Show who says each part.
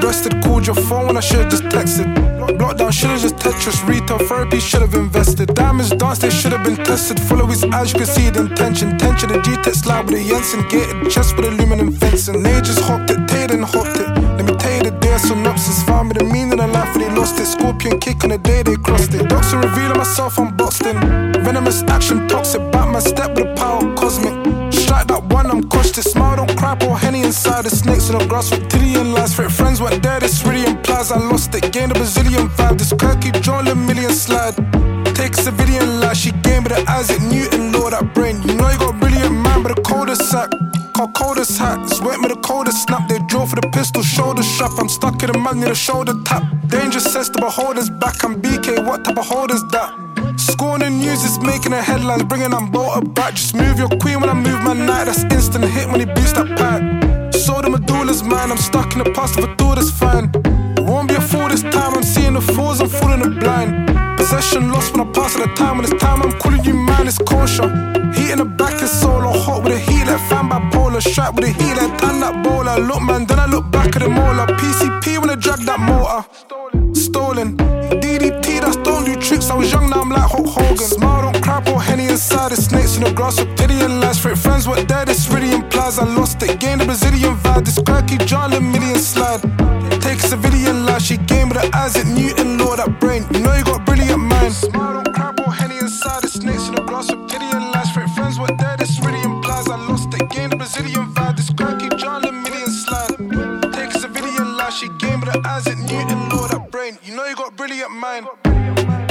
Speaker 1: rested. Called your phone when I should've just texted. Lockdown should've just Tetris. Retail therapy should've invested. Diamonds dance, they should've been tested. Follow his eyes, you can see the intention. Tension, the G-Tech slide with a Jensen. Gated chest with aluminum fencing. They just hopped it, they didn't hopped it. Let me tell you the day synopsis. Found me the meaning of life when they lost it. Scorpion kick on the day they crossed it. Boxer revealing myself, I'm boxed in. Venomous action, toxic. Batman step with the power cosmic. Strike that one, I'm cautious. Smile, don't cry, pour Henny inside. The snakes in the grass with Tillian lies. Fake friends weren't there, this really implies I lost it. Gained a Brazilian vibe. This Kirky John a million slide. Take a civilian life, she gave me the Isaac Newton, Lord, that brain. You know you got a brilliant mind, but the coldest sack. Called coldest hat, sweat me the coldest snap. They draw for the pistol, shoulder strap. I'm stuck in the mud, need a shoulder tap. Danger says the beholder's back. I'm BK, what type of holder's that? Scoring the news is making the headlines, bringing on Bolter back. Just move your queen when I move my knight. That's instant hit when he boosts that pipe. So the medulla's mine, I'm stuck in the past of a door that's fine. Won't be a fool this time, I'm seeing the fools, I'm fooling the blind. Possession lost when I pass at the time, when it's time I'm calling you mine, it's kosher. Heat in the back is solo, hot with a heat like fan bipolar. Strap with a heat like tan that bowler. Look man, then I look back at the molar. PCP when I drag that motor. Stolen. DDT, that's don't do tricks. I was young, now I'm like Hulk Hogan. Smile, don't cry, pour Henny inside. The snakes in the grass with pity and lies. Fake friends were there, this really implies I lost it. Gained a Brazilian vibe. This Kirky John a million slide. Take a civilian life, she gave me the Isaac Newton, Lord, that brain. You know you got a brilliant mind. Smile, don't cry, pour Henny inside. The snakes in the grass with pity and lies. Fake friends were there, this really implies I lost it. Gained a Brazilian vibe. This Kirky John a million slide. Take a civilian life, she gave me the Isaac Newton, Lord, that brain. You know you got a brilliant mind.